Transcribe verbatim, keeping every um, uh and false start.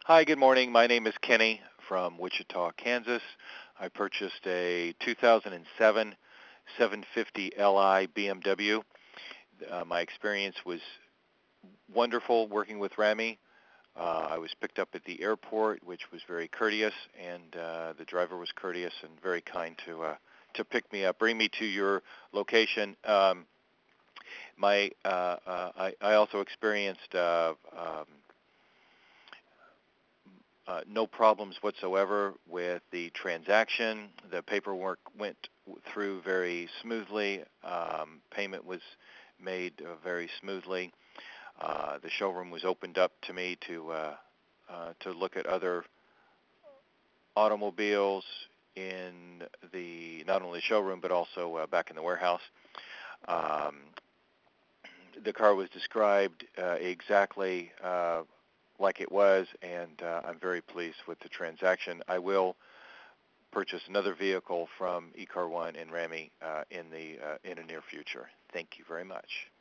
Hi, good morning. My name is Kenny from Wichita, Kansas. I purchased a two thousand seven seven fifty L I B M W. Uh, my experience was wonderful working with Rami. Uh, I was picked up at the airport, which was very courteous, and uh, the driver was courteous and very kind to uh, to pick me up, bring me to your location. Um, my uh, uh, I, I also experienced uh, um, uh, no problems whatsoever with the transaction. The paperwork went through very smoothly. Um, payment was made uh, very smoothly. Uh, the showroom was opened up to me to uh, uh, to look at other automobiles in the not only showroom but also uh, back in the warehouse. Um, the car was described uh, exactly uh, like it was, and uh, I'm very pleased with the transaction. I will purchase another vehicle from eCar One and Rami uh, in the uh, in the near future. Thank you very much.